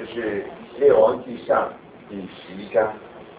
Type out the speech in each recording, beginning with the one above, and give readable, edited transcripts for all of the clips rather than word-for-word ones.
就是列王记上第11章，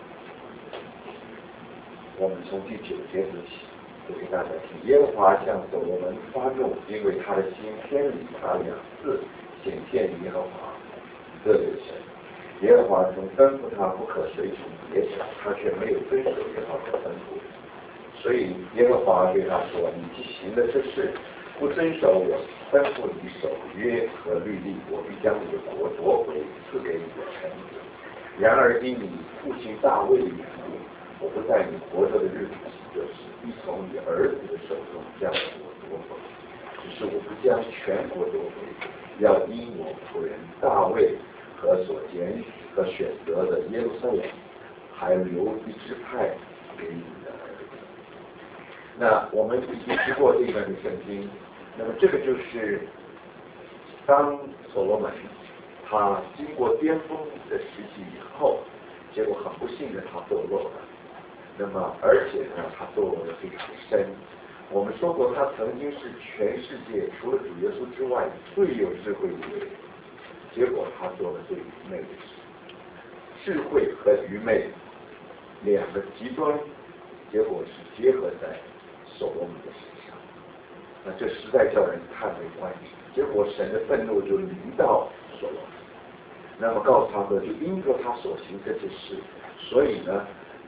我们从第9节读起，读给大家听。耶和华向所罗门发怒，因为他的心偏离他2次显现耶和华以色列神。耶和华曾吩咐他不可随从别神，他却没有遵守耶和华的吩咐。所以耶和华对他说：“你既行了这事，不遵守我吩咐你守约和律例，我必将你的国夺回，赐给你的臣子。然而因你父亲大卫的缘故，我不在你活着的日子起这事，必从你儿子的手中将我夺回。只是我不将全国夺回，要因我仆人大卫和所选择的耶路撒冷，还留一支派给你的儿子。”那我们已经读过这段的圣经，那么这个就是当所罗门他经过巅峰的时期以后，结果很不幸的他堕落了。那么而且呢，他堕落的非常深。我们说过，他曾经是全世界除了主耶稣之外最有智慧的一个人，结果他做了最愚昧的事。智慧和愚昧2个极端，结果是结合在所罗门的身上。那这实在叫人叹为观止。结果神的愤怒就临到所罗门，那么告诉他说，就因着他所行这些事，所以呢，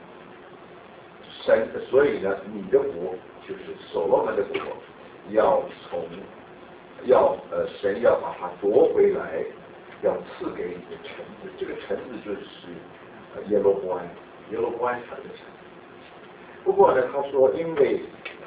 你的国就是所罗门的国，神要把它夺回来，要赐给你的臣子。这个臣子就是耶罗波安他的臣子。不过呢，他说，因为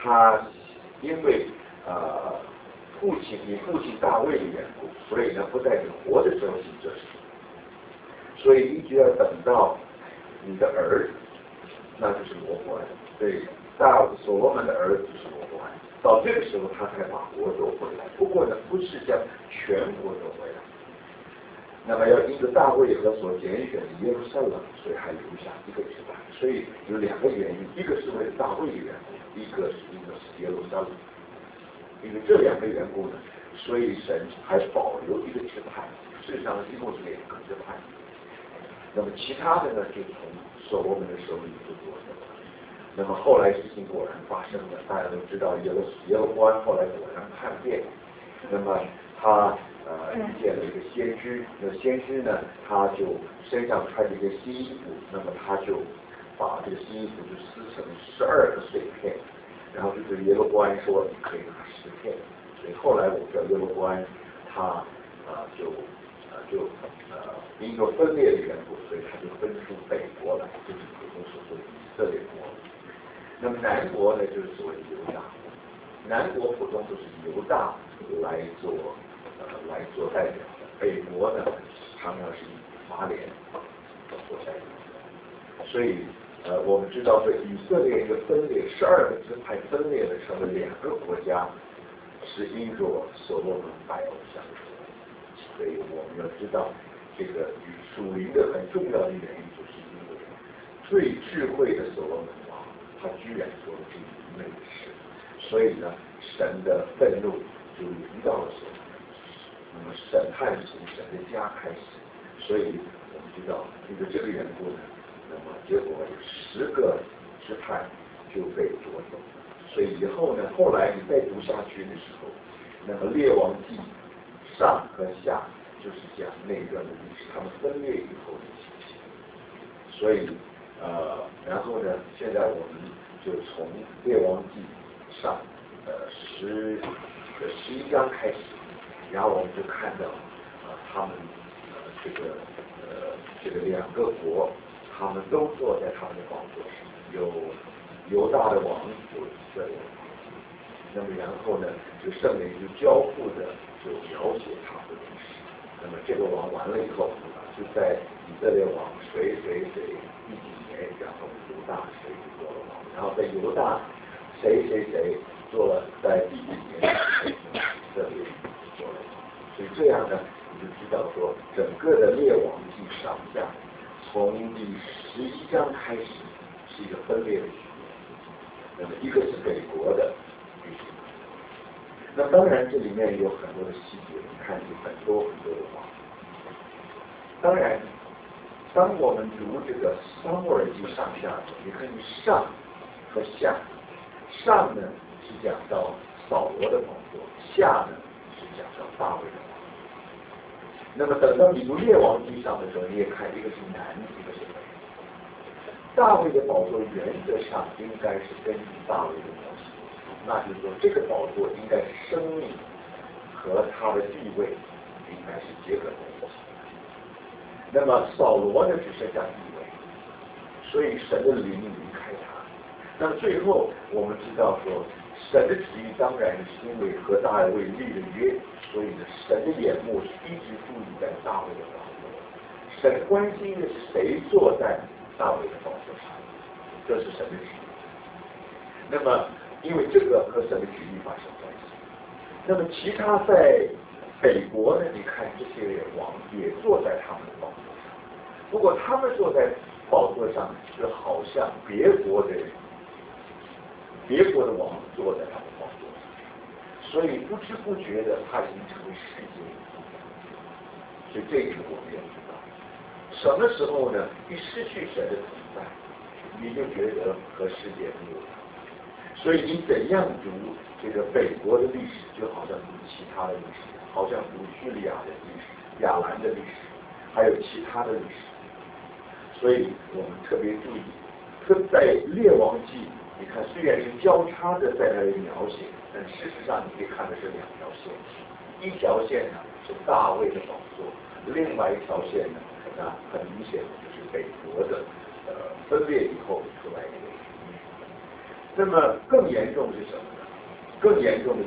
你父亲大卫的缘故，所以呢不在你活的时候行这事，所以一直要等到你的儿子，那就是罗波安。对，所罗门的儿子是罗波安，到这个时候他才把国夺回来。不过呢，不是将全国夺回来，那么要因着大卫和所拣选的耶路撒冷，所以还留下一个支派。所以有2个原因，一个是为了大卫的缘故，一个是因为耶路撒冷。因为这2个缘故呢，所以神还保留一个支派。事实上一共是2个支派。那么其他的呢，就从所罗门的手里就夺走了。那么后来事情果然发生了，大家都知道耶罗波安后来果然叛变。那么他遇见了一个先知，那先知呢，他就身上穿着一个新衣服，那么他就把这个新衣服就撕成12个碎片，然后就对耶罗波安说：“你可以拿10片。”所以后来我们知道耶罗波安他因为分裂的缘故，所以他就分出北国来，就是普通所说的以色列国。那么南国呢，就是所谓的犹大国。南国普通都是犹大来做代表的，北国呢常常是以法莲做代表。所以我们知道这以色列一个分裂，12个支派分裂了成了2个国家，是因着所罗门拜偶像。所以我们要知道，这个属灵的很重要的原因，就是因为最智慧的所罗门王，他居然做了这愚昧的事，所以呢，神的愤怒就临到了所罗门。那么审判从神的家开始，所以我们知道，因为这个缘故呢，那么结果有10个支派就被夺走。所以以后呢，后来你再读下去的时候，那么列王记上和下就是讲那一段的历史，他们分裂以后的情形。所以然后呢，现在我们就从列王记上11章开始，然后我们就看到他们这个2个国，他们都坐在他们的宝座上，有犹大的王，有以色列王。那么然后呢，就圣灵就交付的就描写他们的历史。那么这个王完了以后，就在以色列王谁第几年，然后犹大谁就做了王，然后在犹大谁做了在第几年，以色列做了王。所以这样呢，你就知道说，整个的列王记上下，从第11章开始是一个分裂的局面。那么一个是北国的。那当然，这里面有很多的细节，你看有很多的王。 当然，当我们读这个撒母耳记上下，你看上和下，上呢是讲到扫罗的宝座，下呢是讲到大卫的宝座。那么等到你读列王记上的时候，你也看一个是南，一个是北。大卫的宝座原则上应该是根据大卫的模式，那就是说这个宝座应该是生命和他的地位应该是结合在一起。那么扫罗呢只剩下地位，所以神的灵离开他。那么最后我们知道说，神的旨意当然是因为和大卫立了约，所以呢神的眼目是一直注意在大卫的宝座。神关心的是谁坐在大卫的宝座上，这是神的旨意。那么因为这个和神的旨意发生关系，那么其他在北国呢，你看这些王也坐在他们的宝座上，不过他们坐在宝座上是好像别国的王坐在他们宝座上，所以不知不觉的他已经成为世界。所以这个我们要知道，什么时候呢？一失去神的同在，你就觉得和世界没有关系。所以你怎样读这个北国的历史，就好像读其他的历史，好像读叙利亚的历史、亚兰的历史，还有其他的历史。所以我们特别注意，在列王记，你看虽然是交叉的在那里描写，但事实上你可以看的是两条线，一条线呢是大卫的宝座，另外一条线呢，很明显就是北国的分裂以后出来的。那么更严重是什么呢？更严重的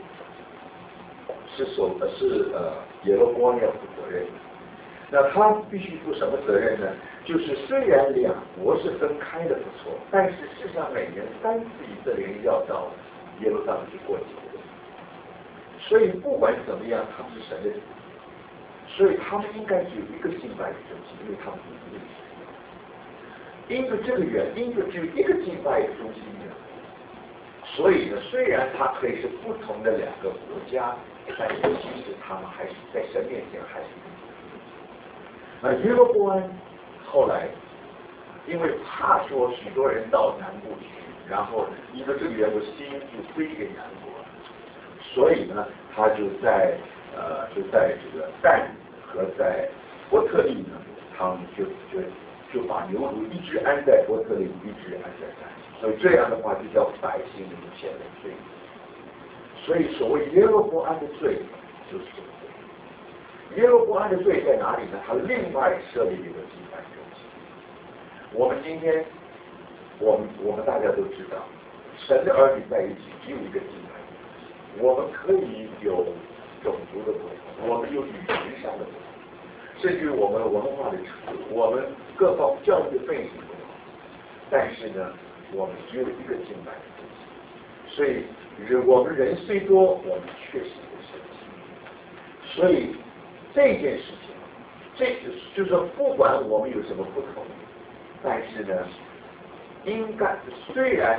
是耶罗波安要负责任。那他必须负什么责任呢？就是虽然两国是分开的不错，但是事实上每年3次以色列人要到耶路撒冷去过节的，所以不管怎么样，他们是神的子民，所以他们应该只有一个敬拜的中心，因为他们是一个体。因着这个原因，就只有一个敬拜的中心呢，所以呢，虽然它可以是不同的两个国家，但是其实他们还是在神面前还是一个。耶罗波安后来因为怕说许多人到南部去，然后因为这个缘故心就归给南国，所以呢，他就在这个但和在伯特利呢，他们就把牛犊一直安在伯特利，一直安在但，所以这样的话就叫百姓无限的罪。所以所谓耶罗波安的罪就是这个罪。耶罗波安的罪在哪里呢？他另外设立一个敬拜中心。我们今天，我们大家都知道，神的儿女在一起只有一个敬拜中心。我们可以有种族的不同，我们有语言上的不同，甚至我们文化的程度，我们各方教育的背景不同，但是呢，我们只有一个敬拜的中心。所以我们人虽多，我们却是一个神心。所以这件事情，就是说，不管我们有什么不同，但是呢，应该虽然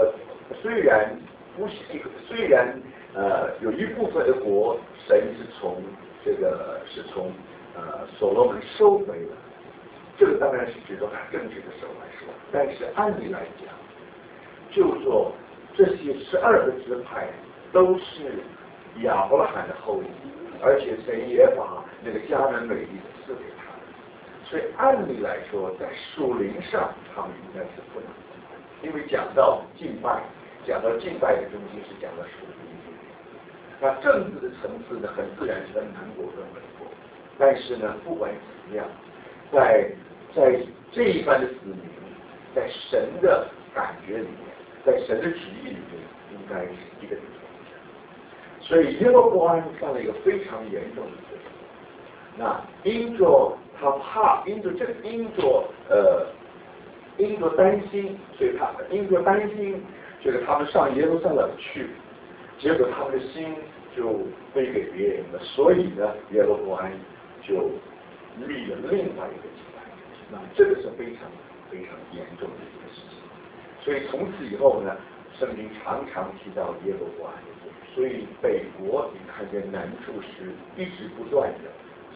不是一个，虽然有一部分的国神是从所罗门收回了，这个当然是指着他政治的手来说，但是按理来讲，就说这些12个支派都是亚伯拉罕的后裔。而且神也把那个迦南美地赐给他们，所以按理来说，在属灵上他们应该是不能敬拜，因为讲到敬拜的中心是讲到属灵。那政治的层次呢，很自然是在南国跟北国，但是呢，不管怎么样，在这一般的子民，在神的感觉里面，在神的旨意里面，应该是一个地方。所以耶罗波安犯了一个非常严重的罪。那因着担心，所以这个他们上耶路撒冷去，结果他们的心就归给别人了。所以呢，耶罗波安就立了另外一个敬拜。那这个是非常非常严重的一个事情。所以从此以后呢，圣经常常提到耶罗波安的罪。所以北国你看见难处是一直不断的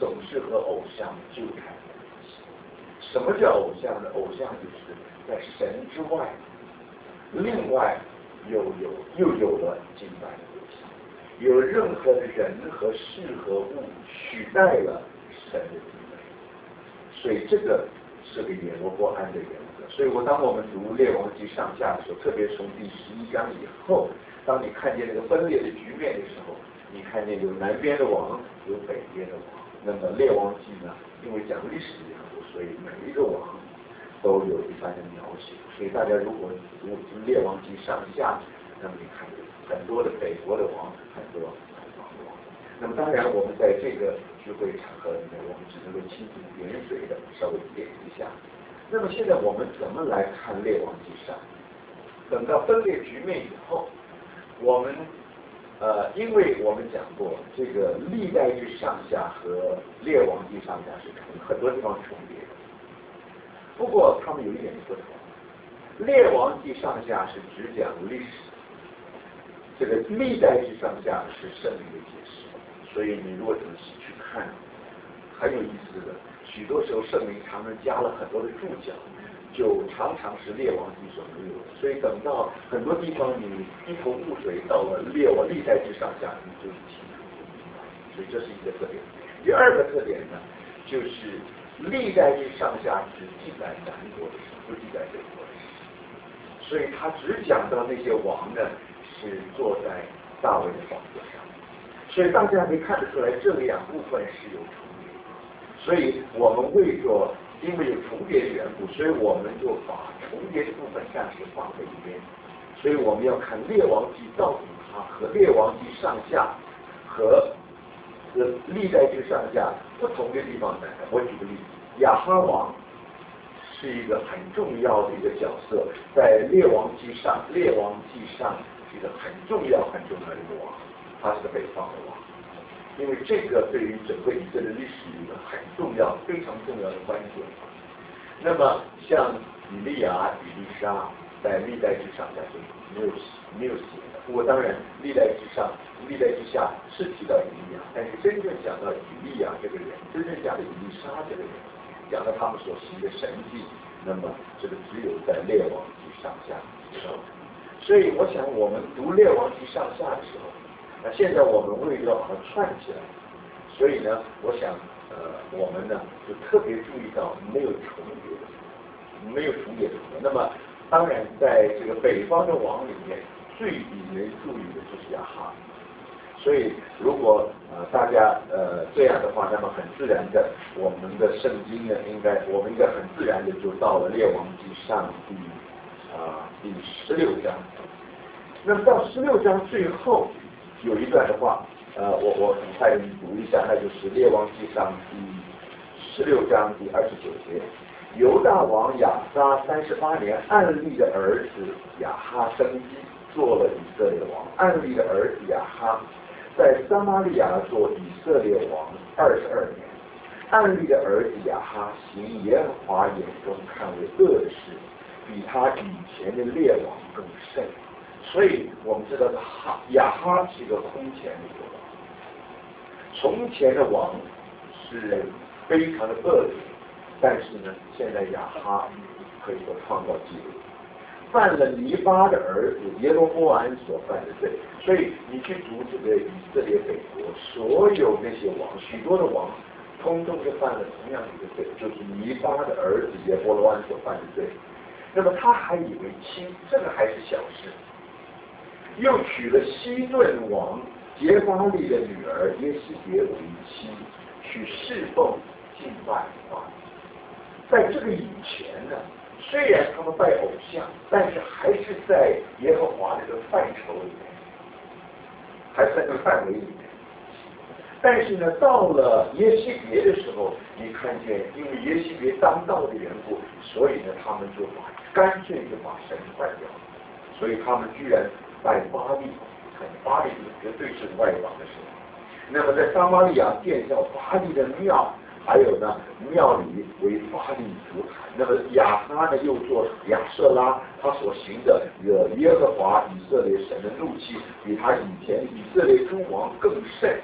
总是和偶像纠缠在一起。什么叫偶像呢？偶像就是在神之外，另外又有了敬拜的对象，有任何的人和事和物取代了神的地位，所以这个是个耶罗波安的原则。所以当我们读列王记上下的时候，特别从第11章以后，当你看见这个分裂的局面的时候，你看见有南边的王，有北边的王。那么列王记呢，因为讲历史的缘故，所以每一个王都有一番的描写。所以大家如果读列王记上下，那么你看很多的北国的王，很多南方的王。那么当然我们在这个聚会场合里面，我们只能够蜻蜓点水的稍微点一下。那么现在我们怎么来看列王记上？等到分裂局面以后，我们因为我们讲过，这个历代志上下和列王记上下是很多地方重叠的，不过他们有一点不同。列王记上下是只讲历史，这个历代志上下是圣灵的解释。所以你如果仔细去看，很有意思的，许多时候圣灵常常加了很多的注脚，就常常是列王记所没有的。所以等到很多地方你一头雾水，到了历代志上下，你就清楚明白。所以这是一个特点。第二个特点呢，就是历代志上下只记载南国的事，不记载北国的事。所以他只讲到那些王呢是坐在大卫的宝座上。所以大家可以看得出来，这两部分是有重叠的。所以我们因为有重叠的缘故，所以我们就把重叠的部分暂时放在一边。所以我们要看列王记到底它和列王记上下和历代志上下不同的地方在哪。我举个例子，亚哈王是一个很重要的一个角色，在列王记上是一个很重要的一个王，他是个北方的王。因为这个对于整个以色列历史一个很重要、非常重要的关键。那么像以利亚、以利沙，在历代志上下就没有写的。不过当然，历代志下是提到以利亚，但是真正讲到以利亚这个人，真正讲到以利沙这个人，讲到他们所行的神迹，那么这个只有在列王记上下的时候。所以我想，我们读列王记上下的时候，那现在我们为了要把它串起来，所以呢，我想我们呢就特别注意到没有重叠的。那么当然，在这个北方的王里面，最引人注意的就是亚哈。所以如果大家这样的话，那么很自然的，我们的圣经呢，我们应该很自然的就到了列王记上第16章。那么到16章最后有一段的话，我很快的读一下，那就是列王记上第16章第29节。犹大王亚撒38年，暗利的儿子亚哈登基，做了以色列王。暗利的儿子亚哈在撒玛利亚做以色列王22年。暗利的儿子亚哈行耶和华眼中看为恶的事，比他以前的列王更甚。所以我们知道亚哈是一个空前的一个王，从前的王是非常的恶劣，但是呢，现在亚哈可以说创造纪录，犯了尼巴的儿子耶罗波安所犯的罪。所以你去读这个以色列北国，所有那些王，许多的王，通通是犯了同样一个罪，就是尼巴的儿子耶罗波安所犯的罪。那么他还以为亲，这个还是小事，又娶了西顿王杰巴利的女儿耶西别为妻，去侍奉敬拜巴力。在这个以前呢，虽然他们拜偶像，但是还是在耶和华这个范畴里面，还是在这个范围里面。但是呢，到了耶西别的时候，你看见因为耶西别当道的缘故，所以呢，他们就干脆就把神换掉了。所以他们居然拜巴力，巴力绝对是外邦的神。那么在撒玛利亚建造巴力的庙，还有呢，庙里为巴力烛坛。那么亚哈呢，又做亚舍拉，他所行的惹耶和华以色列神的怒气，比他以前以色列诸王更甚。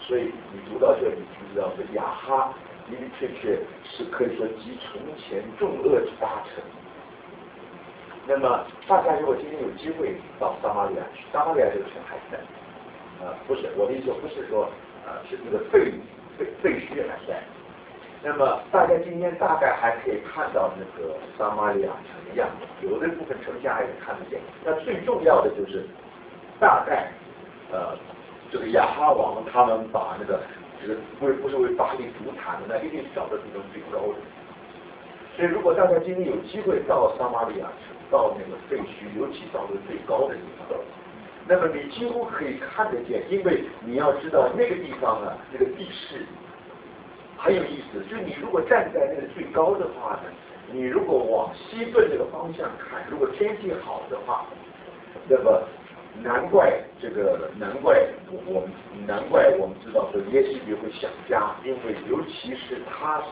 所以你读到这里就知道说亚哈的的确确是可以说集从前众恶之大成。那么大家如果今天有机会到撒玛利亚去，撒玛利亚就是全海带，不是我的意思，不是说是这个废墟海带。那么大家今天大概还可以看到那个撒玛利亚城的样子，有的部分城墙还可以看得见。那最重要的就是大概这个亚哈王他们把那个这个不是为巴黎足坛的，那一定是找的地方最高的。所以如果大家今天有机会到撒玛利亚城，到那个废墟，尤其到那个最高的地方，那么你几乎可以看得见，因为你要知道那个地方呢，那个地势很有意思。就是你如果站在那个最高的话呢，你如果往西顿这个方向看，如果天气好的话，那么难怪我们知道说耶西别会想家，因为尤其是他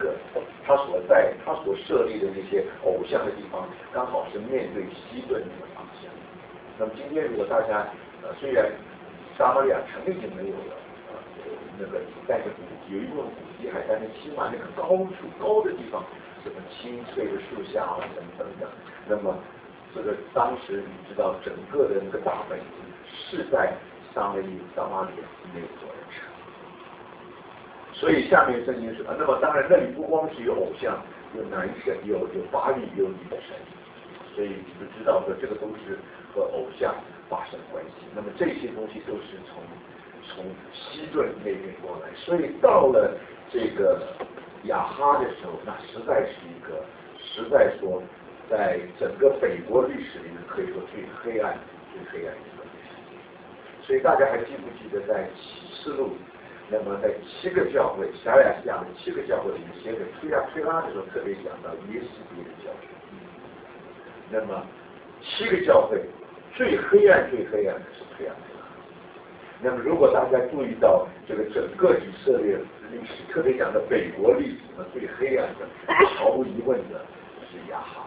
所设立的那些偶像的地方，刚好是面对西顿那个方向。那么今天如果大家虽然撒玛利亚城已经没有了那个，但是有一部分古迹还在，那起码那个高的地方，什么青翠的树下啊等等，那么这个当时你知道整个的那个大本营是在撒玛利亚那座城。所以下面圣经说，那么当然那里不光是有偶像，有男神，有巴力，有女神，所以你就知道说这个都是和偶像发生关系。那么这些东西都是从西顿那边过来，所以到了这个亚哈的时候，那实在说在整个北国历史里面可以说最黑暗的一个历史。所以大家还记不记得在启示录，那么在7个教会，小亚细亚的7个教会里面写给推拉的时候，特别讲到耶西别的教训。那么7个教会最黑暗的是推拉。那么如果大家注意到这个整个以色列历史，特别讲的北国历史呢，最黑暗的毫无疑问的是亚哈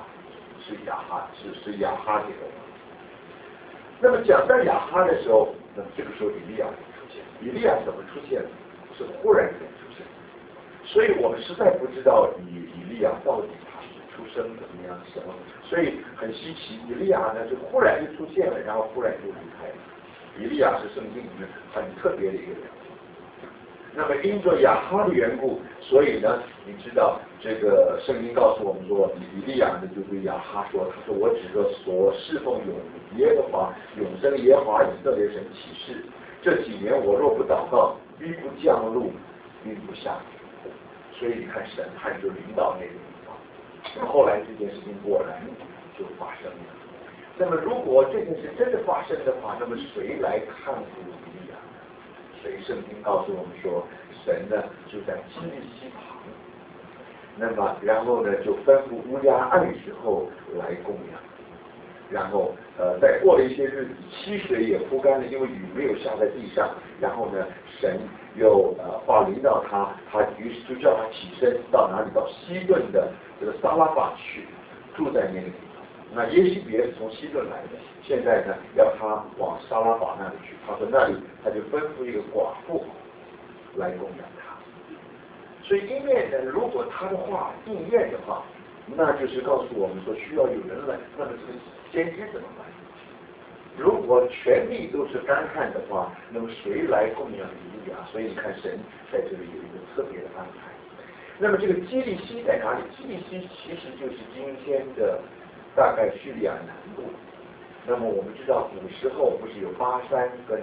这个。那么讲到亚哈的时候，那么这个时候以利亚出现。以利亚怎么出现？是忽然间出现。所以我们实在不知道以利亚到底他是出生怎么样什么，所以很稀奇。以利亚呢就忽然就出现了，然后忽然就离开了。以利亚是圣经里面很特别的一个人。那么因着亚哈的缘故，所以呢，你知道这个圣经告诉我们说，以利亚呢就对亚哈说，他说我指着所侍奉耶和华永生耶和华以色列神起誓，这几年我若不祷告，必不降露，必不下雨。所以你看审判就临到那个地方。那么后来这件事情果然就发生了。那么如果这件事真的发生的话，那么谁来看顾以利亚？所以圣经告诉我们说，神呢就在基利溪旁，那么然后呢就吩咐乌鸦按时候来供养，然后再过了一些日子，溪水也枯干了，因为雨没有下在地上，然后呢神又话临到他于是就叫他起身到哪里？到西顿的这个撒拉法去，住在那个地方。那耶西别是从西顿来的，现在呢要他往撒拉法那里去。他说那里他就吩咐一个寡妇来供养他。所以因为呢，如果他的话应验的话，那就是告诉我们说需要有人来。那么这个先知怎么办？如果全地都是干旱的话，那么谁来供养以利亚？所以你看神在这里有一个特别的安排。那么这个基利溪在哪里？基利溪其实就是今天的大概叙利亚南部。那么我们知道古时候不是有巴山跟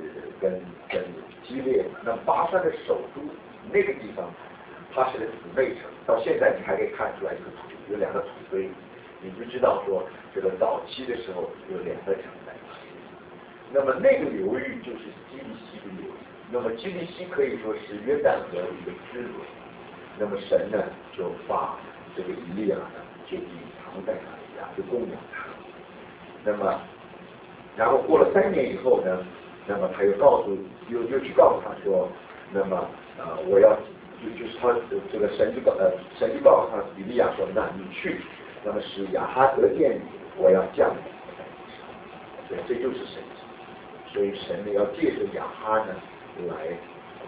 基列嘛？那么巴山的首都那个地方，它是个姊妹城，到现在你还可以看出来有2个土堆，你就知道说这个早期的时候有2个城在那里。那么那个流域就是基利溪的流域。那么基利溪可以说是约旦河的一个支流。那么神呢就把这个以利亚呢就隐藏在那里啊，就供养他。那么然后过了3年以后呢，那么他又去告诉他说，那么我要就是他这个神就告诉他以利亚说，那你去，那么使亚哈得见你，我要降你。所以这就是神迹。所以神呢要借着亚哈呢来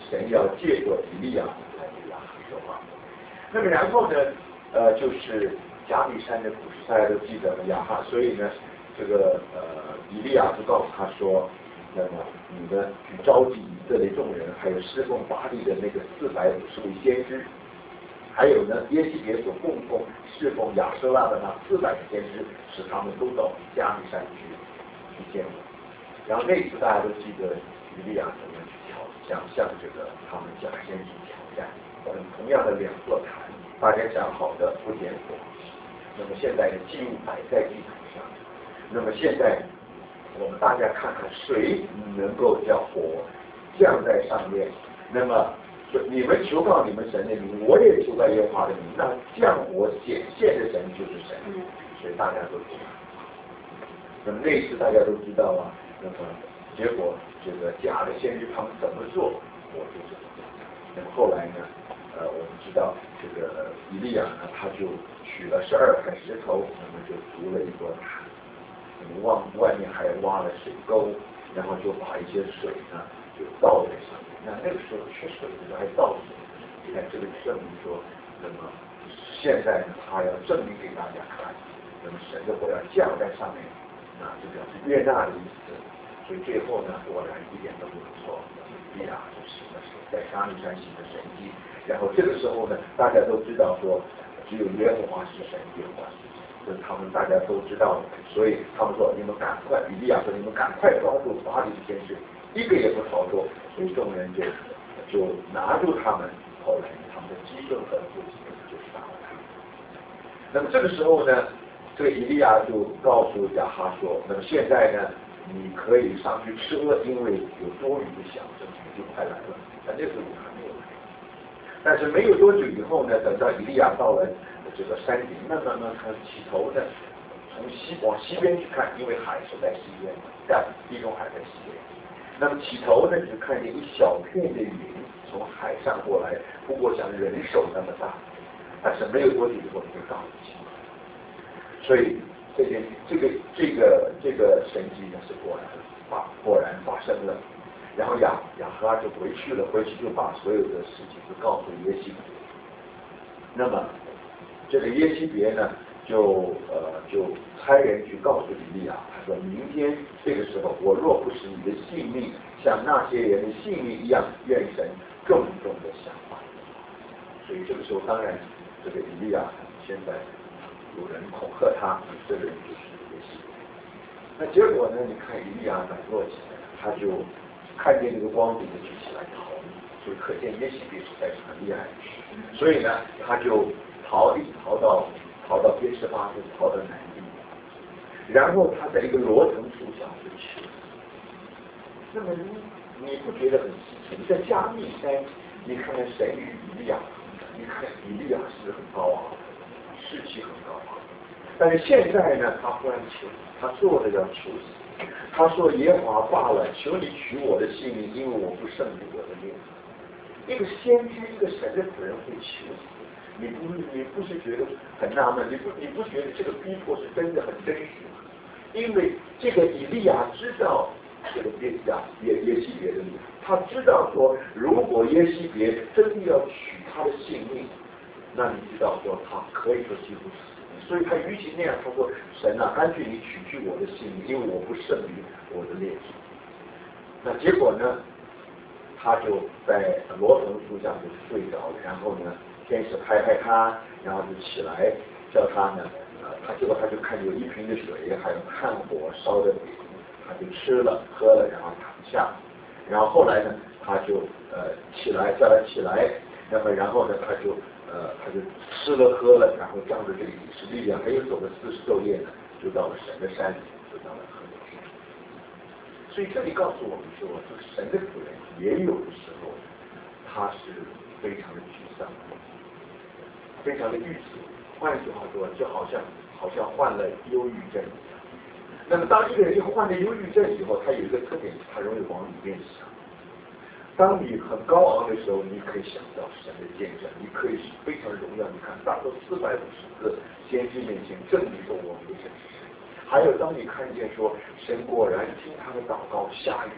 神要借着以利亚来对亚哈说话。那么然后呢，就是加利山的故事，大家都记得了亚哈，所以呢，这个以利亚就告诉他说，那么你呢去召集以色列众人，还有侍奉巴力的那个450位先知，还有呢耶西别所供奉侍奉亚舍拉的那400个先知，使他们都到加利山去见我。然后那次大家都记得以利亚怎么去向这个他们假先知挑战，同样的2座坛，大家讲好的不点火。那么现在的祭物摆在祭坛上，那么现在我们大家看看谁能够叫火降在上面，那么你们求告你们神的名，我也求告耶和华的名，那降火显现的神就是神，所以大家都知道。那么那一次大家都知道啊，那么结果这个假的先知他们怎么做，我就怎么做。那么后来呢，我们知道这个以利亚呢，他就取了12块石头，那么就筑了一座坛，那么外面还挖了水沟，然后就把一些水呢就倒在上面。那个时候缺水的时候还倒水，你看这个证明说，那么现在呢，他要证明给大家看，那么神的火要降在上面，那就表示悦纳的意思。所以最后呢，果然一点都不错，以利亚就行了在加利山行的神迹。然后这个时候呢，大家都知道说，只有耶和华是神，耶和华是神，这是他们大家都知道的。所以他们说，你们赶快，以利亚说，你们赶快抓住巴黎的先知，一个也不逃脱。所以众人就拿住他们，后来他们的基顺和父亲就杀了他们。那么这个时候呢，这个以利亚就告诉亚哈说，那么现在呢，你可以上去吃喝，因为有多余的饷，这就快来了。但那时候还没有来。但是没有多久以后呢，等到以利亚到了这个山顶，慢慢他起头呢，往西边去看，因为海是在西边，但地中海在西边。那么起头呢，就看见一小片的云从海上过来，不过像人手那么大，但是没有多久以后就到了西。所以这个神迹呢是果然发生了。然后亚哈就回去就把所有的事情都告诉耶西别。那么这个耶西别呢，就差人去告诉以利亚，他说明天这个时候，我若不使你的性命像那些人的性命一样，愿神重重的赏罚。所以这个时候，当然这个以利亚现在有人恐吓他，这个人就是耶西别。那结果呢？你看以利亚软弱起来，他就看见这个光景就起来逃，所以可见耶西别实在是很厉害。所以呢，他就逃到别是巴，就逃到南地，然后他在一个罗藤树下就去了。那么你不觉得很稀奇？在加密山，你看看神与以利亚，你看以利亚是很高昂，士气很高昂，但是现在呢，他忽然他做的要求死。他说耶和华罢了，求你取我的性命，因为我不胜于我的命。一个先知，一个神的仆人会求死，你不是觉得很纳闷？你不觉得这个逼迫是真的很真实吗？因为这个以利亚知道这个耶西别的命，他知道说，如果耶西别真的要取他的性命，那你知道说他可以说几乎死。所以他与其那样，他说神啊，干脆你取去我的性命，因为我不胜于我的列祖。那结果呢，他就在罗藤树下就睡着了，然后呢，天使拍拍他，然后就起来叫他呢，结果他就看有一瓶的水，还有炭火烧的饼，他就吃了喝了，然后躺下，然后后来呢，他就起来叫他起来，那么然后呢，他就吃了喝了，然后仗着这个以色列还有走了40昼夜呢，就到了神的山里，就到了河里山。所以这里告诉我们说，这个神的仆人也有的时候他是非常的沮丧，非常的郁卒。换句话说，就好像患了忧郁症一样。那么当一个人患了忧郁症以后，他有一个特点，他容易往里面想。当你很高昂的时候，你可以想到神的见证，你可以非常荣耀。你看，大到450个先知面前证明说我们的神是神。还有，当你看见说神果然听他的祷告，下雨，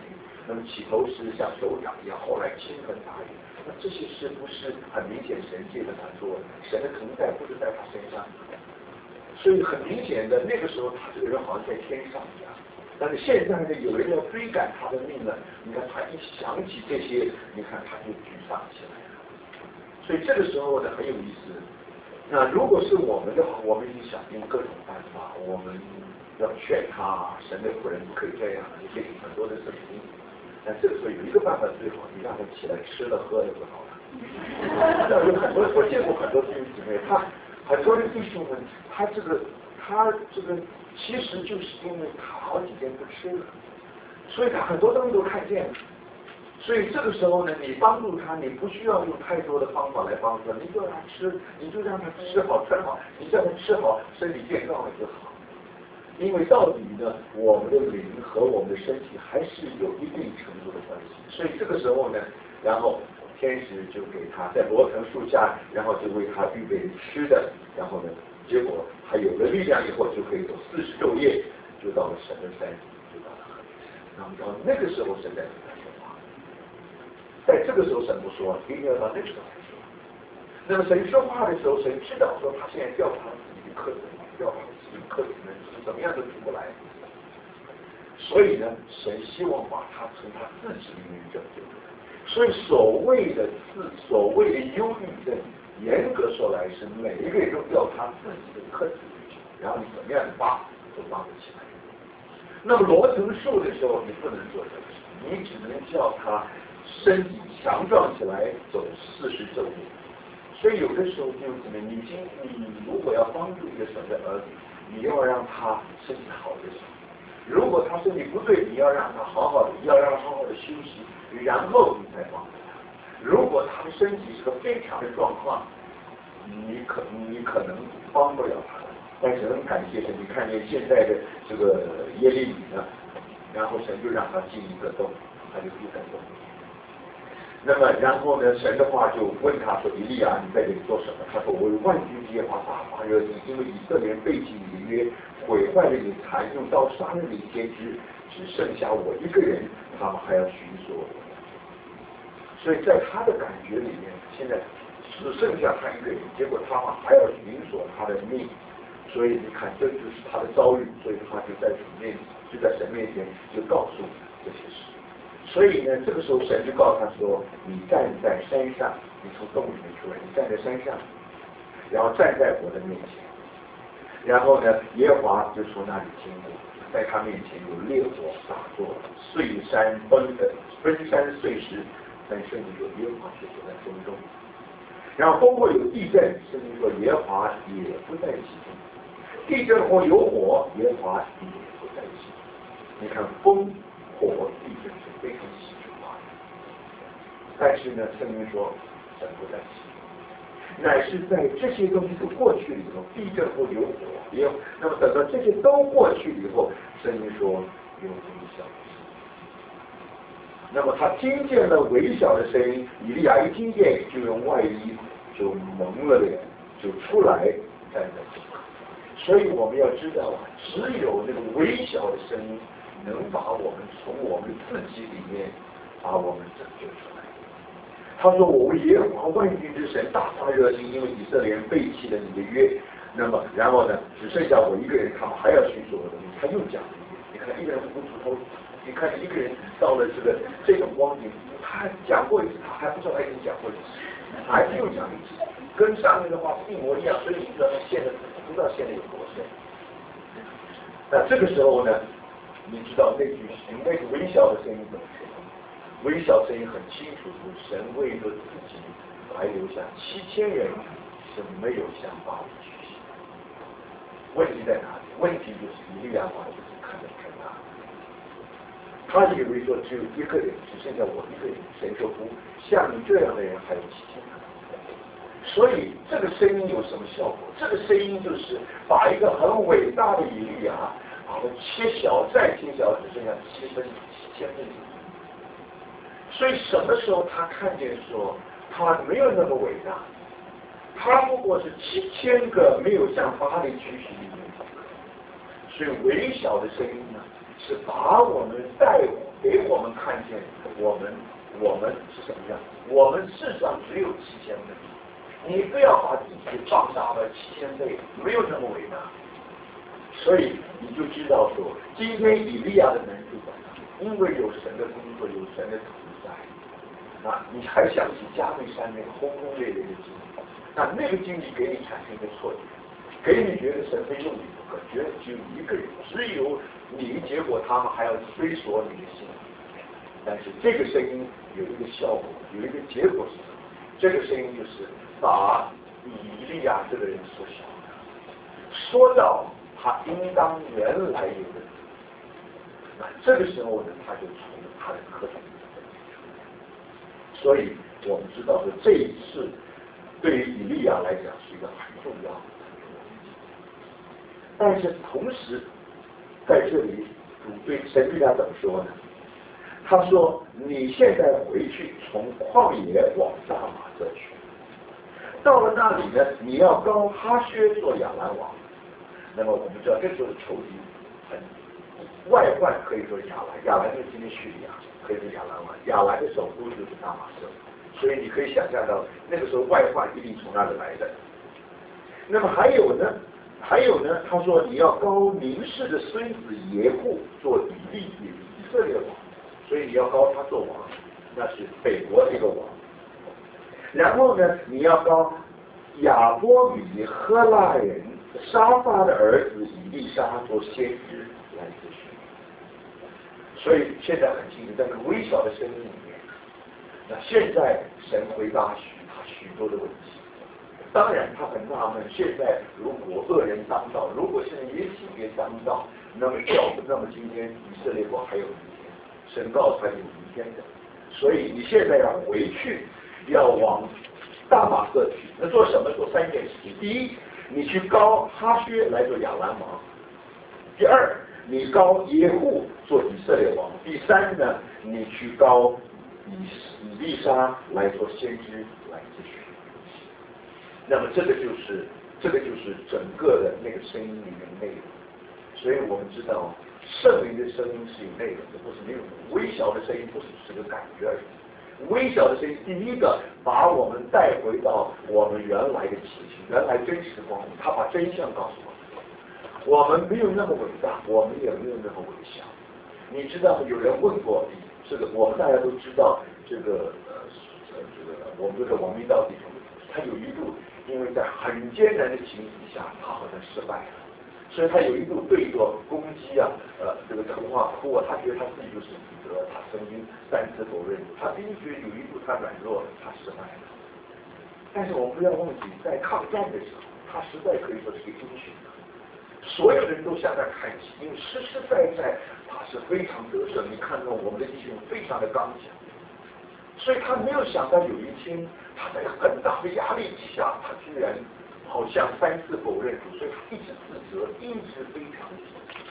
那么起头是像手掌一样，后来倾盆大雨。那这些是不是很明显神借着他做的？神的同在不是在他身上，所以很明显的那个时候他这个人好像在天上一样。但是现在呢，有人要追赶他的命了，你看他一想起这些，你看他就沮丧起来了。所以这个时候呢很有意思。那如果是我们的话，我们已经想尽各种办法，我们要劝他，神的仆人不可以这样，也给很多的圣经。但这个时候有一个办法最好，你让他起来吃了喝了就好了。有很多我见过很多弟兄姊妹，很多的弟兄们，他这个其实就是因为他好几天不吃了，所以他很多东西都看见了。所以这个时候呢，你帮助他，你不需要用太多的方法来帮助他，你就让他吃，你就让他吃好穿好，你叫他吃好，身体健康了就好。因为到底呢，我们的灵和我们的身体还是有一定程度的关系。所以这个时候呢，然后天使就给他在罗藤树下，然后就为他预备吃的，然后呢，结果他有了力量以后，就可以走46夜，就到了神的山里，就到了河边山。那么到那个时候，神在跟他说话。在这个时候，神不说，一定要到那个时候才说。那么神说话的时候，神知道说他现在调查自己的课程，调查自己的课程呢是怎么样都出不来。所以呢，神希望把他从他自己里面拯救出来。所以所谓的忧郁症，严格说来是每一个人都调他自己的课程，然后你怎么样扒都扒不起来。那么罗成树的时候，你不能做这个事，你只能叫他身体强壮起来，走49步。所以有的时候就是怎么，你如果要帮助一个神的儿子，你要让他身体好就行。如果他身体不对，你要让他好好的，要让他好好的休息，然后你再帮助他。如果他的身体是个非常的状况，你可能帮不了他。但是很感谢神，你看见现在的这个耶利米呢，然后神就让他进一个洞，他就住在洞里。那么然后呢，神的话就问他说：“以利亚，你在这里做什么？”他说：“我万军之耶和华大发热心，因为以色列人背弃你的约，毁坏了你的坛，用刀杀了你的先知，只剩下我一个人，他们还要寻索我。”所以在他的感觉里面，现在只剩下他一个人，结果他们还要寻索他的命。所以你看，这就是他的遭遇，所以他就在神面前就告诉这些事。所以呢，这个时候神就告诉他说：“你站在山上，你从洞里面出来，你站在山上，然后站在我的面前。然后呢，耶和华就从那里经过，在他面前有烈火大作，碎山分山碎石。但圣经说耶和华却坐在中中。然后风后有地震，圣经说耶和华也不在其中。地震后有火，耶和华也不在其中。你看风、火、地震是非常戏剧化的。但是呢，圣经说神不在其中，乃是在这些东西都过去了以后，地震后有火，那么等到这些都过去了以后，圣经说有微小的声音。那么他听见了微小的声音，以利亚一听见，就用外衣就蒙了脸，就出来站在这里。所以我们要知道，只有那个微小的声音，能把我们从我们自己里面把我们拯救出来。他说：“我为耶和华万军之神大发热心，因为以色列人背弃了你的约。那么，然后呢，只剩下我一个人，他们还要寻索我的命。”他又讲了一遍。你看，一个人糊涂头，你看一个人到了这种光景，他讲过一次，他还不知道他已经讲过一次，还是又讲一次，跟上面的话一模一样，所以你知道他陷得不知道陷得有多深。那这个时候呢，你知道那个微小的声音怎么说？微小声音很清楚，是神为了自己还留下7000人是没有向巴黎去行。问题在哪里？问题就是以利亚把自己看得太大，他以为说只有一个人，只剩下我一个人。神说不，像你这样的人还有7000人。所以这个声音有什么效果？这个声音就是把一个很伟大的以利亚，把它切小，再切小，只剩下7000分之一。所以什么时候他看见说他没有那么伟大，他不过是7000个没有向巴黎去行的人。所以微小的声音呢，是把我们带给我们看见我们是什么样？我们世上只有7000倍，你不要把自己放大了7000倍，没有那么伟大。所以你就知道说，今天以利亚的能力在哪？因为有神的工作，有神的同在。那你还想起加美山那个轰轰烈烈的经历？那个经历给你产生一个错觉，给你觉得神非用你不可，觉得只有一个人，只有你，结果他们还要追索你的心。但是这个声音有一个效果，有一个结果是什么？这个声音就是把以利亚这个人缩小了，说到他应当原来有的，那这个时候呢，他就从他的课程里面。所以我们知道说这一次对于以利亚来讲是一个很重要的。但是同时在这里主对神对他怎么说呢？他说你现在回去从旷野往大马色去，到了那里呢，你要膏哈薛做亚兰王。那么我们知道这时候的仇敌很外患，可以说亚兰，亚兰就是今天叙利亚，可以是亚兰王，亚兰的首都就是大马色，所以你可以想象到那个时候外患一定从那里来的。那么还有呢，他说你要膏民士的孙子耶户做以色列王，所以你要膏他做王，那是北国这个王。然后呢，你要膏亚波米赫拉人沙发的儿子以利沙做先知来咨询。所以现在很清楚，在那个微小的声音里面，那现在神回答他许多的问题。当然他很纳闷，现在如果恶人当道，如果现在耶洗别当道，那么今天以色列国还有明天，神告诉他有明天的。所以你现在要回去，要往大马色去。那做什么？做3件事情。第一，你去膏哈薛来做亚兰王；第二，你膏耶户做以色列王；第三呢，你去膏以利沙来做先知来咨询。那么这个就是整个的那个声音里面的内容。所以我们知道圣灵的声音是有内容的，不是没有。微小的声音不是只是个感觉而已。微小的声音，第一个把我们带回到我们原来的情形，原来真实的光明，他把真相告诉我们。我们没有那么伟大，我们也没有那么微小。你知道有人问过你这个，我们大家都知道这个我们这个王明道弟兄，他有一度因为在很艰难的情形下，他好像失败了，所以他有一度对着公鸡啊，这个陈化哭啊，他觉得他自己就是彼得，他曾经3次否认，他的确有一度他软弱了，他失败了。但是我们不要忘记，在抗战的时候，他实在可以说是一个英雄，所有人都向他看齐，因为实实在在他是非常得胜。你看到我们的弟兄非常的刚强。所以他没有想到有一天，他在很大的压力之下，他居然好像3次否认主，所以他一直自责，一直非常的自责。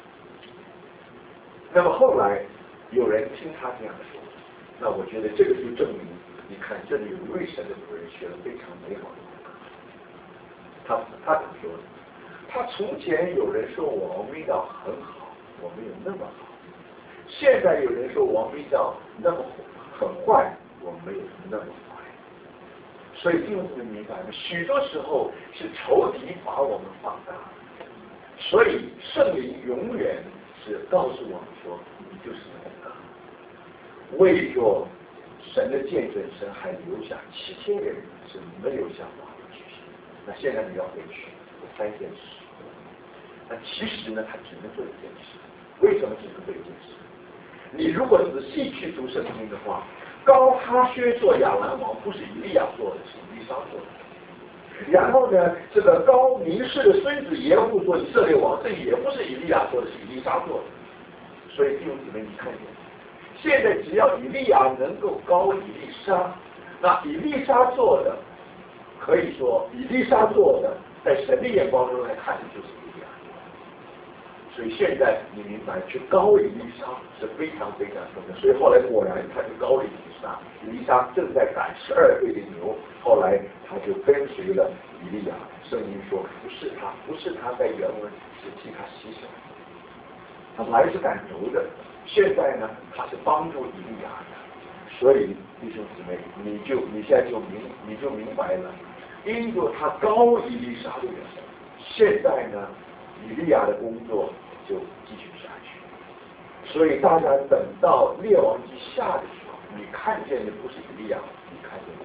那么后来有人听他这样说，那我觉得这个就证明，你看这里有一位神的仆人学了非常美好的功课。他怎么说呢？他从前有人说我王明道很好，我没有那么好；现在有人说王明道那么很坏，我没有那么坏。所以弟兄姊妹明白吗？许多时候是仇敌把我们放大，所以圣灵永远是告诉我们说，你就是那个。为着神的见证，神还留下7000人是没有向法律去行。那现在你要回去做3件事。那其实呢，他只能做1件事。为什么只能做1件事？你如果仔细去读圣经的话，膏哈薛做亚兰王不是以利亚做的，是以利沙做的。然后呢，这个膏民士的孙子耶户做以色列王，这也不是以利亚做的，是以利沙做的。所以弟兄姊妹，你看见，现在只要以利亚能够膏以利沙，那以利沙做的，可以说以利沙做的，在神的眼光中来看，就是以利亚。所以现在你明白，去膏以利沙是非常非常重要。所以后来果然他就膏了以利沙，以利沙正在赶12岁的牛，后来他就跟随了以利亚。圣经说不是他在原文是替他牺牲。 他来是赶逐的，现在呢他是帮助以利亚的，所以弟兄姊妹，你现在就明白了，因着他高以利沙的人，现在呢以利亚的工作就继续下去。所以大家等到列王记下的时候，你看见的不是以利亚，你看见的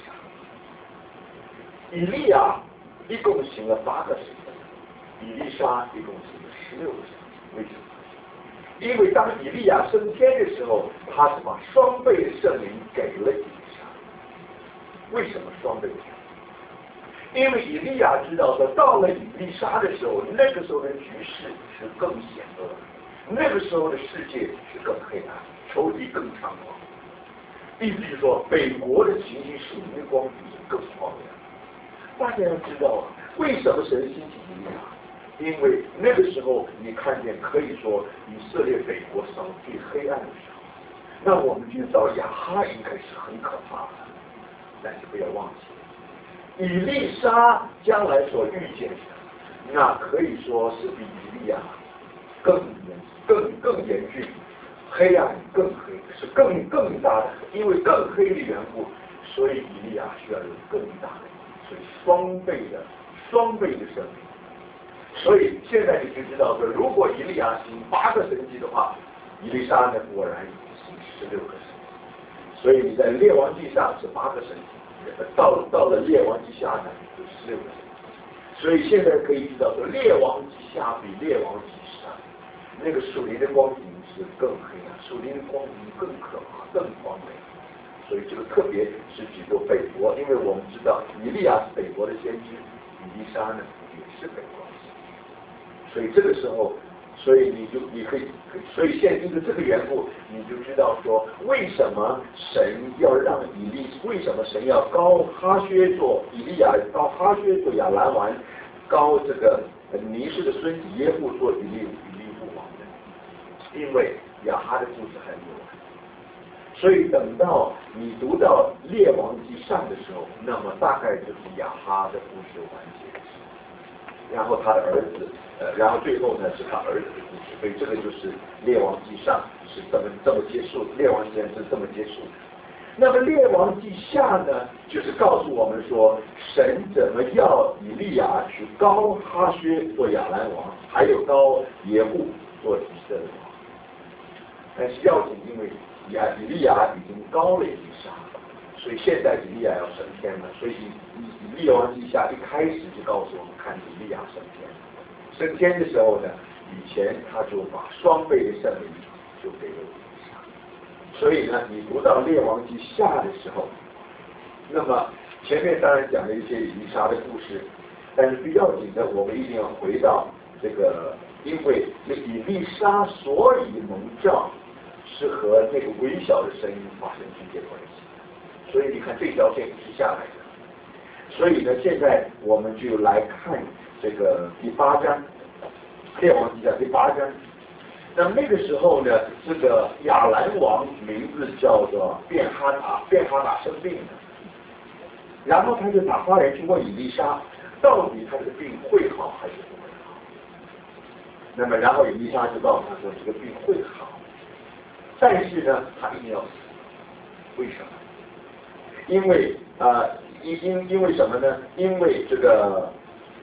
是以利沙。以利亚一共行了8个神迹，以利沙一共行了16个神迹。为什么？因为当以利亚升天的时候，他是把双倍的圣灵给了以利沙。为什么双倍的圣灵？因为以利亚知道说，到了以利沙的时候，那个时候的局势是更险恶，那个时候的世界是更黑暗，仇敌更猖狂。意思是说，北国的情形属灵的光比更荒凉。大家要知道，为什么神兴起以利亚？因为那个时候你看见，可以说以色列北国上最黑暗的时候，那我们就知道亚哈应该是很可怕的。但是不要忘记，以利沙将来所遇见的，那可以说是比以利亚更严峻，黑暗更黑，是更大的，因为更黑的缘故，所以以利亚需要有更大的，所以双倍的生命。所以现在你就知道说，如果以利亚行8个神迹的话，以利沙呢果然行16个神迹。所以你在列王记上是8个神迹，到了列王记下呢就16个神迹。所以现在可以知道说，列王记下比列王记上那个属灵的光景是更黑暗，属灵的光景更可怕，更荒凉。所以这个特别是指着北国，因为我们知道以利亚是北国的先知，以利沙呢也是北国的先知。所以这个时候，所以你可以，所以现在因为这个缘故，你就知道说，为什么神要让为什么神要高哈薛做以利亚，高哈薛做亚兰王，高这个尼士的孙子耶户做以利户王呢？因为亚哈的故事还没有完。所以等到你读到列王记上的时候，那么大概就是亚哈的故事完结的时候，然后他的儿子，然后最后呢是他儿子的故事。所以这个就是列王记上是这么结束，列王记是这么结束的。那么列王记下呢，就是告诉我们说，神怎么要以利亚去高哈薛做亚兰王，还有高耶户做以色列王。但是要紧，因为以利亚已经高了以利沙，所以现在以利亚要升天了。所以以列王记下一开始就告诉我们，看以利亚升天。升天的时候呢，以前他就把双倍的圣灵就给了以利沙。所以呢，你读到列王记下的时候，那么前面当然讲了一些以利沙的故事，但是最要紧的，我们一定要回到这个，因为这以利沙所以蒙召，是和那个微小的声音发生直接关系。所以你看这条线是下来的。所以呢，现在我们就来看这个第8章，列王记的第8章。那么那个时候呢，这个亚兰王名字叫做便哈达生病了，然后他就打发人去问以利沙，到底他这个病会好还是不会好？那么然后以利沙就告诉他说，这个病会好，但是呢，他一定要死。为什么？因为因为什么呢？因为这个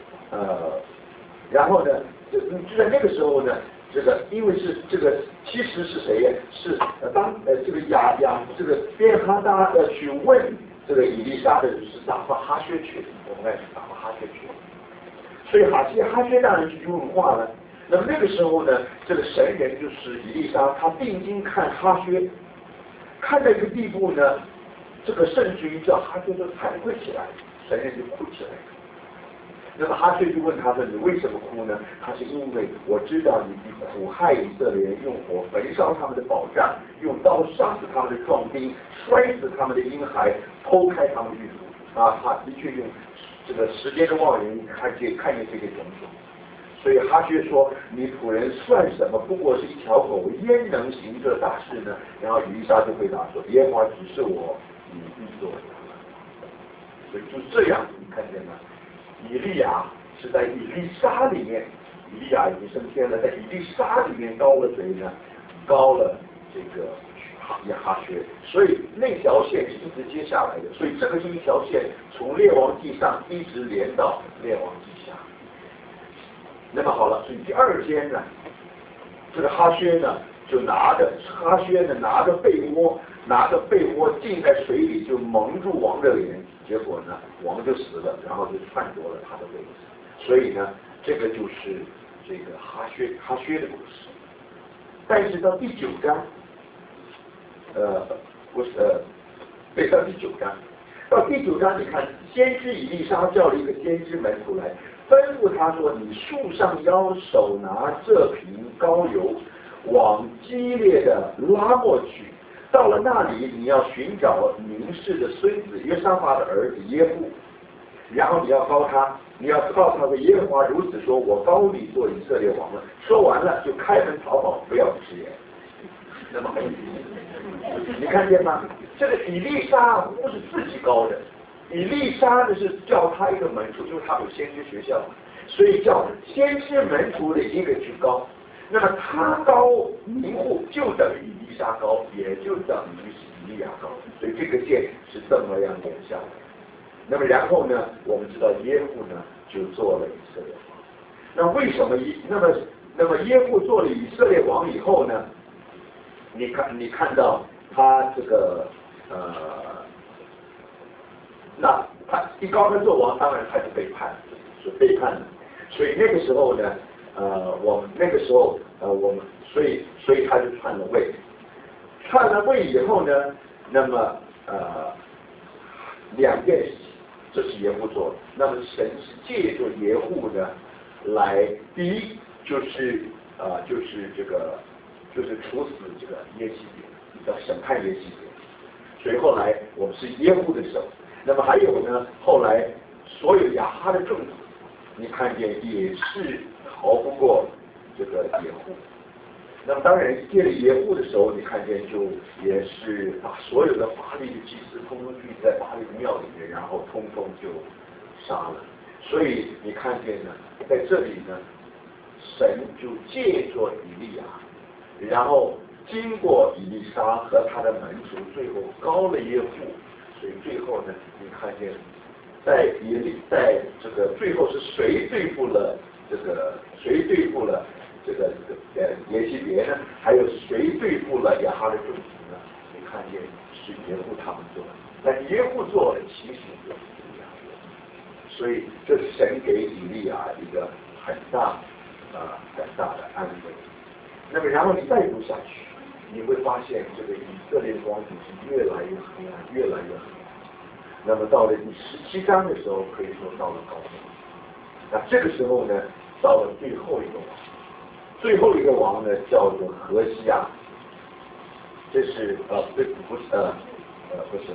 然后呢，就在那个时候呢，这个因为是这个其实是谁呀？是这个这个便哈达去问这个以利沙的是打发哈薛去的，我们看是打发哈薛去的。所以哈薛当然就去问话了。那么那个时候呢，这个神人就是以利沙，他定睛看哈薛，看到一个地步呢，这个甚至于叫哈薛就惭愧起来，神人就哭起来了。那么哈薛就问他说：“你为什么哭呢？”他是因为我知道你苦害以色列人，用火焚烧他们的保障，用刀杀死他们的壮丁，摔死他们的婴孩，剖开他们的孕妇。他的确用这个时间的望人看见这些种种。所以哈薛说：“你仆人算什么？不过是一条狗，焉能行这大事呢？”然后以利沙就回答说：“耶和华指示我，你必做。”所以就这样，你看见吗？以利亚是在以利沙里面以利亚已经升天了，在以利沙里面高了谁呢？高了这个亚哈薛，所以那条线是一直接下来的，所以这个是一条线从列王记上一直连到列王记下。那么好了，所以第二天呢，这个哈薛呢就拿着被窝浸在水里，就蒙住王的脸，结果呢王就死了，然后就篡夺了他的位置。所以呢，这个就是这个哈薛的故事。但是到第9章，到第9章，你看，先知以利沙叫了一个先知门徒来，吩咐他说：“你束上腰，手拿这瓶膏油，往基列的拉末去。到了那里，你要寻找民士的孙子约沙法的儿子耶户，然后你要告他说耶和华如此说：我膏你做以色列王了。”说完了就开门逃跑，不要食言。那么很有意思，你看见吗？这个以利沙不是自己高的，以利沙呢是叫他一个门徒，因为他有先知学校，所以叫先知门徒的一个去高。那么他高名户就等于以利沙高，也就等于以利亚高，所以这个线是这么样连下来。那么然后呢，我们知道耶户呢就做了以色列王。那为什么那么耶户做了以色列王以后呢？你看到他这个那他一高他做王，当然他就背叛了，所以那个时候呢，所以他就篡了位以后呢，那么两件事情，这是耶户做的。那么神是借着耶户呢来，第一就是处死这个耶西别，要审判耶西别。所以后来我们是耶户的手。那么还有呢，后来所有亚哈的众子，你看见也是逃不过这个耶户。那么当然借了耶户的时候，你看见就也是把所有的巴力的祭司通通聚集在巴力的庙里面，然后通通就杀了。所以你看见呢，在这里呢，神就借着以利亚，然后经过以利沙和他的门徒，最后高了耶户。所以最后呢，你看见在这个最后是谁对付了耶西别呢？还有谁对付了亚哈的众子呢？你看见是耶户他们做的，但耶户做的其实就是以利亚做的。所以这是神给以利亚一个很大的安慰。那么然后你再读下去，你会发现这个以色列的光景是越来越黑暗，越来越黑暗。那么到了第17章的时候，可以说到了高峰。那这个时候呢，到了最后一个王呢，叫做何西亚。这是不是，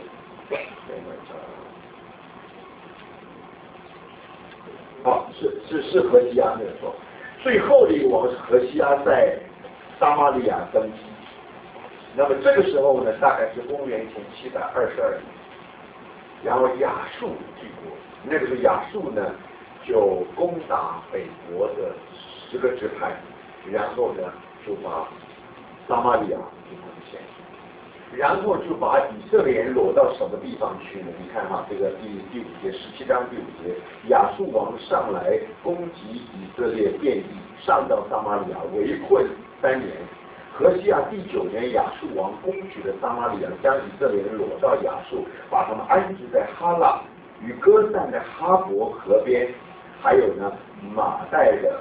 是何西亚没有错。最后的一个王是何西亚在撒玛利亚登基。那么这个时候呢，大概是公元前722年。然后亚述帝国，那个时候亚述呢就攻打北国的10个支派，然后呢就把撒玛利亚就攻陷，然后就把以色列人掳到什么地方去呢？你看哈，这个第5节，17章第5节，亚述王上来攻击以色列遍地，上到撒玛利亚，围困3年。何西亚第9年，亚述王攻取了撒玛利亚，将以色列人掳到亚述，把他们安置在哈拉与歌散的哈伯河边，还有呢马代的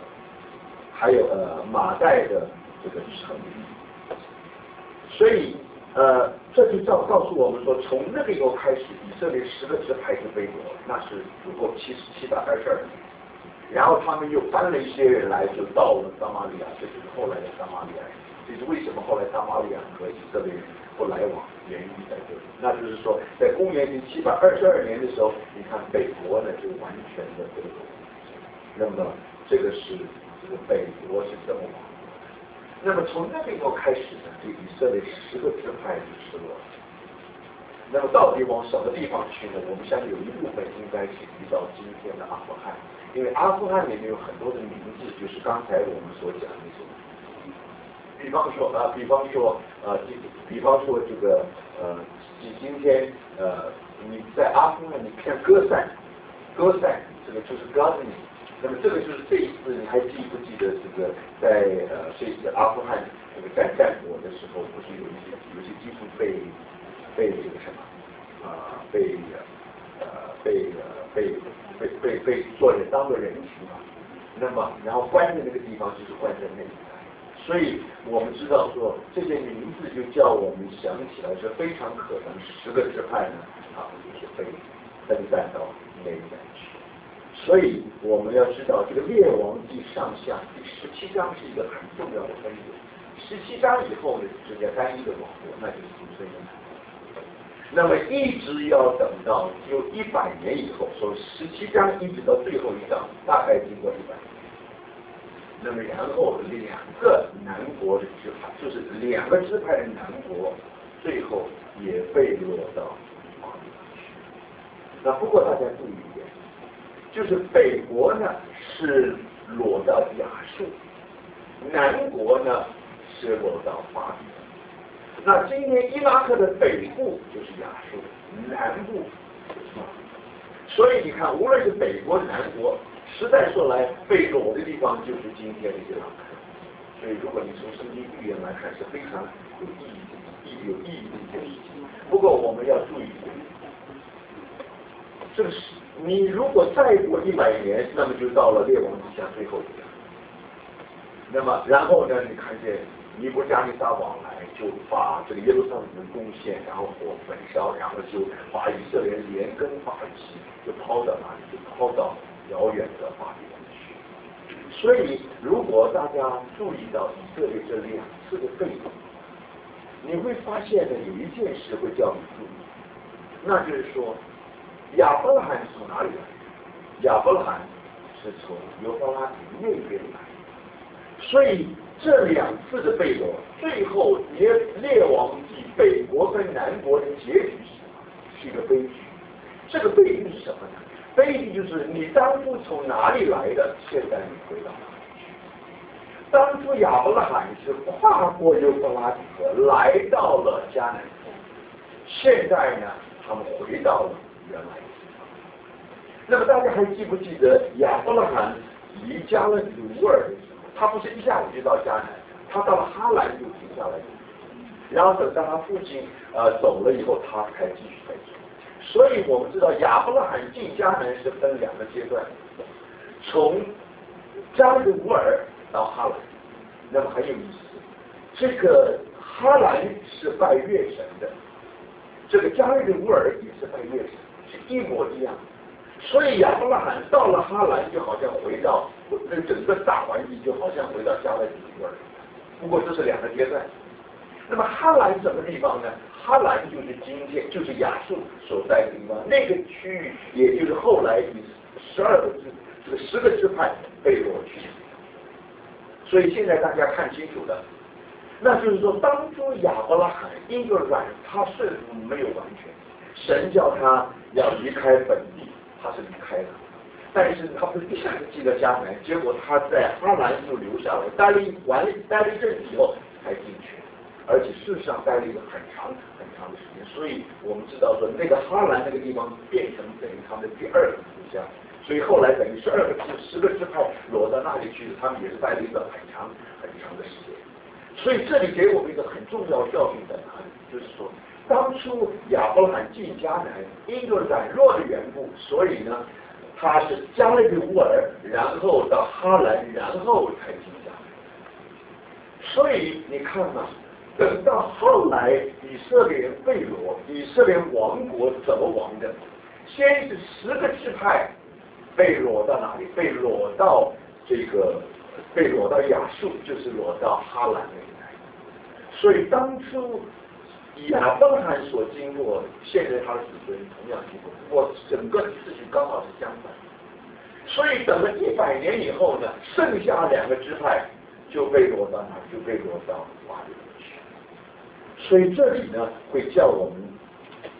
这个城邑。所以这就告诉我们说，从那个以后开始，以色列10个支派就被掳，那是足够722年。然后他们又搬了一些人来，就到了撒玛利亚，这就是后来的撒玛利亚人。这是为什么后来撒玛利亚和以色列人不来往，原因在这里。那就是说，在公元前722年的时候，你看北国呢就完全的被掳。那么这个北国是这么亡。那么从那个以后开始呢，这以色列10个支派就失落了。 那么到底往什么地方去呢？我们相信有一部分应该是移到今天的阿富汗，因为阿富汗里面有很多的名字，就是刚才我们所讲的那些。比方说这个今天你在阿富汗你看哥散这个就是 Ghazni， 那么这个就是这一次你还记不记得这个在这次阿富汗这个战国的时候，不是有一些基础被这个什么被做人当做人质嘛，那么然后关在那个地方就是关在那里。所以我们知道说这些名字就叫我们想起来是非常可能10个支派呢，他们就是被分散到那边去。所以我们要知道这个列王记上下第17章是一个很重要的分野。17章以后呢，只叫单一的王国，那就是以色列。那么一直要等到有100年以后，从17章一直到最后一章，大概经过100年。那么然后2个南国的支派，就是2个支派的南国，最后也被落到马里去。那不过大家注意一点，就是北国呢是落到亚述，南国呢是落到巴比伦。那今天伊拉克的北部就是亚述，南部就是巴比伦。所以你看，无论是北国南国，实在说来，被掳的地方就是今天的伊拉克。所以，如果你从圣经预言来看，是非常有意义的一件事情。不过，我们要注意一点，这个是你如果再过100年，那么就到了列王记下最后一章。那么，然后呢，你看见尼布加尼撒王来，就把这个耶路撒冷的攻陷，然后火焚烧，然后就把以色列人连根拔起，就抛到哪里？就抛到遥远的巴比伦去。所以，如果大家注意到以色列这2次的被掳，你会发现呢，有一件事会叫你注意，那就是说，亚伯拉罕是从哪里来的？亚伯拉罕是从幼发拉底那边来的。所以这2次的被掳，最后列王记北国跟南国的结局是什么？是一个悲剧。这个悲剧是什么呢？悲剧就是你当初从哪里来的，现在你回到哪里去。当初亚伯拉罕是跨过幼发拉底河来到了迦南地，现在呢，他们回到了原来的地方。那么大家还记不记得亚伯拉罕离迦勒底乌尔的时候，他不是一下子就到迦南，他到了哈兰就停下来，然后等到他父亲走了以后，他才继续再走。所以我们知道亚伯拉罕进迦南是分2个阶段，从迦勒底乌尔到哈兰。那么很有意思，这个哈兰是拜月神的，这个迦勒底乌尔也是拜月神，是一模一样。所以亚伯拉罕到了哈兰，就好像回到那整个大环境，就好像回到迦勒底乌尔。不过这是2个阶段。那么哈兰什么地方呢？哈兰就是今天就是亚述所在的地方，那个区域也就是后来以10个支派被掳去。所以现在大家看清楚了，那就是说，当初亚伯拉罕因着软，他顺服没有完全，神叫他要离开本地，他是离开了，但是他不是一下子进了迦南，结果他在哈兰就留下来，待了一阵子以后才进去，而且事实上待了一个很长的时间，所以我们知道说那个哈兰那个地方变成等于他们的第2个故乡。所以后来等于10个支派落到那里去，他们也是待了一个很长的时间。所以这里给我们一个很重要的教训在哪里？就是说，当初亚伯拉罕进迦南，因着软弱的缘故，所以呢，他是迦勒底乌尔，然后到哈兰，然后才进迦南。所以你看嘛，等到后来以色列人被掳，以色列亡国怎么亡的？先是10个支派。被掳到哪里？被掳到亚述，就是掳到哈兰那一带。所以当初亚伯拉罕所经过，现在他的子孙同样经过，不过整个次序刚好是相反。所以等了100年以后呢，剩下2个支派就被掳到哪？就被掳到巴比伦去。所以这里呢，会叫我们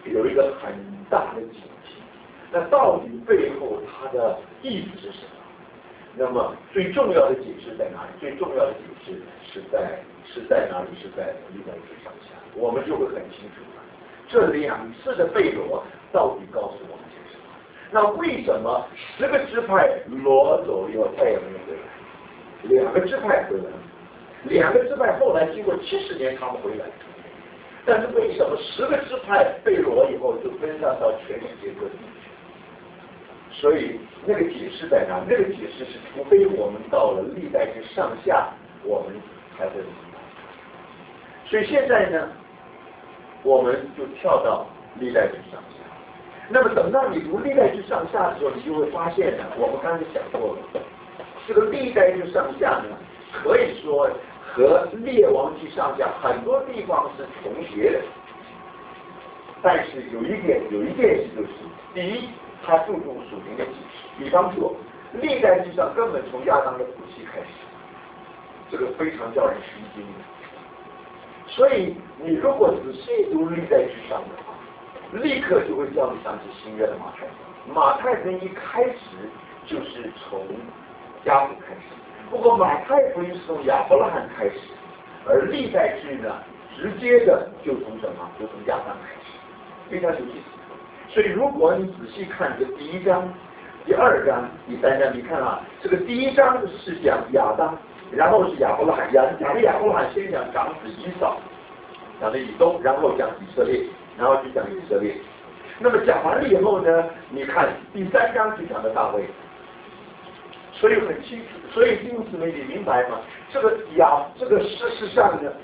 有一个很大的警惕。那到底背后它的意思是什么？那么最重要的解释在哪里？最重要的解释是在哪里？是在历代志上下，我们就会很清楚了。这2次的被掳到底告诉我们些什么？那为什么10个支派掳走以后再也没有回来？2个支派回来了，2个支派后来经过70年他们回来，但是为什么10个支派被掳以后就分散到全世界各地去？所以那个解释在哪？那个解释是，除非我们到了历代志上下，我们才会明白。所以现在呢，我们就跳到历代志上下。那么等到你读历代志上下的时候，你就会发现呢，我们刚才讲过了，这个历代志上下呢，可以说和列王记上下很多地方是重叠的，但是有一件事就是，第一，它注重属灵的启示。比方说，历代志上根本从亚当的父系开始，这个非常叫人吃惊的。所以你如果仔细读历代志上的话，立刻就会叫你想起新约的马太福音。马太福音一开始就是从家谱开始，不过马太福音是从亚伯拉罕开始，而历代志呢，直接的就从什么？就从亚当开始，非常有意思。所以如果你仔细看这第1章、第2章、第3章，你看啊，这个第1章是讲亚当，然后是亚伯拉罕，讲亚伯拉罕先讲长子以扫，讲的以东，然后讲以色列，然后就讲以色列。那么讲完了以后呢，你看第3章就讲的大卫，所以很清楚。所以弟兄姊妹，你明白吗？这个事实上呢，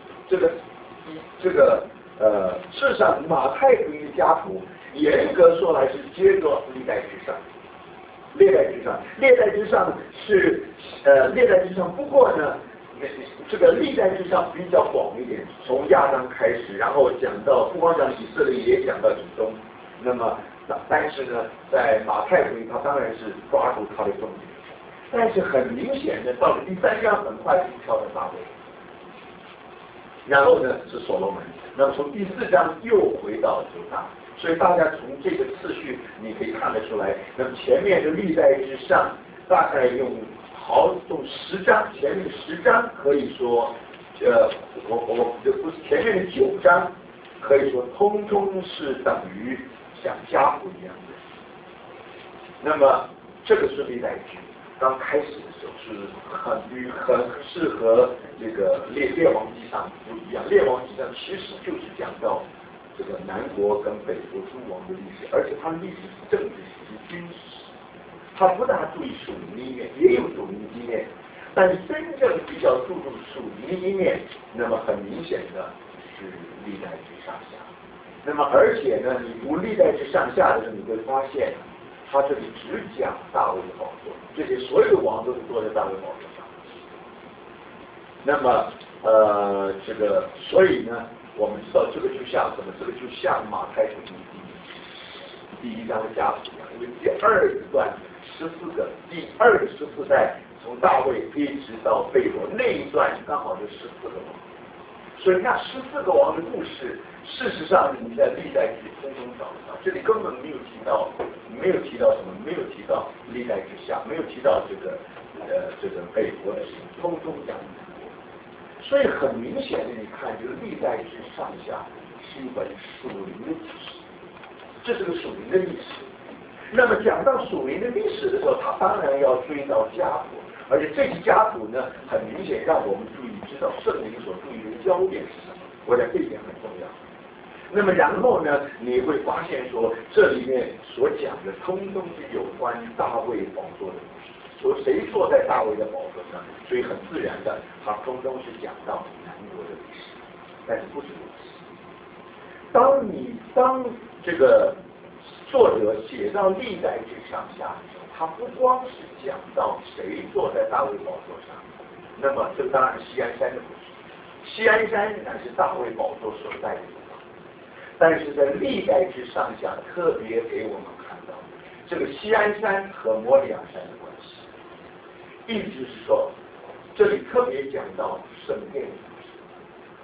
事实上马太福音的家谱，严格说来是接着历代志上。历代志上是历代志上，不过呢，这个历代志上比较广一点，从亚当开始，然后讲到不光讲以色列，也讲到以东。那么，但是呢，在马太福音，他当然是抓住他的重点。但是很明显的，到了第3章，很快就跳到大卫，然后呢是所罗门，那么从第4章又回到犹大。所以大家从这个次序，你可以看得出来。那么前面的历代志上，大概用10章，前面的10章可以说，不是前面的9章，可以说通通是等于像家谱一样的。那么这个是历代志。刚开始的时候是很适合这个列王纪上不一样，列王纪上其实就是讲到这个南国跟北国诸王的历史，而且它的历史是政治史、是军事，它不大注意属灵的一面，也有属灵的一面，但是真正比较注重属灵的一面，那么很明显的是历代志上下。那么而且呢，你读历代志上下的时候，你会发现。他这里只讲大卫的宝座，这些所有的王都是坐在大卫宝座上。那么所以呢，我们知道这个就像什么？这个就像马太福音第1章的家谱一样，因为第2段14个，第24代从大卫一直到被掳那一段刚好就14个王，所以那14个王的故事，事实上你在历代志通通找得到，这里根本没有提到什么，没有提到历代志下，没有提到这个北国的事情，通通讲南国。所以很明显的，你看，就是历代志上下是一本属灵的历史，这是个属灵的历史。那么讲到属灵的历史的时候，他当然要追到家谱，而且这些家谱呢，很明显让我们知道圣灵所注意的焦点是什么。我想这一点很重要。那么然后呢，你会发现说，这里面所讲的通通是有关大卫宝座的故事，说谁坐在大卫的宝座上，所以很自然的，它通通是讲到南国的历史，但是不是如此。当这个作者写到历代志上下的时候，他不光是讲到谁坐在大卫宝座上，那么这当然是锡安山的故事，锡安山乃是大卫宝座所在的地方。但是在历代志上下特别给我们看到这个锡安山和摩利亚山的关系，意思是说，这里特别讲到圣殿的故事。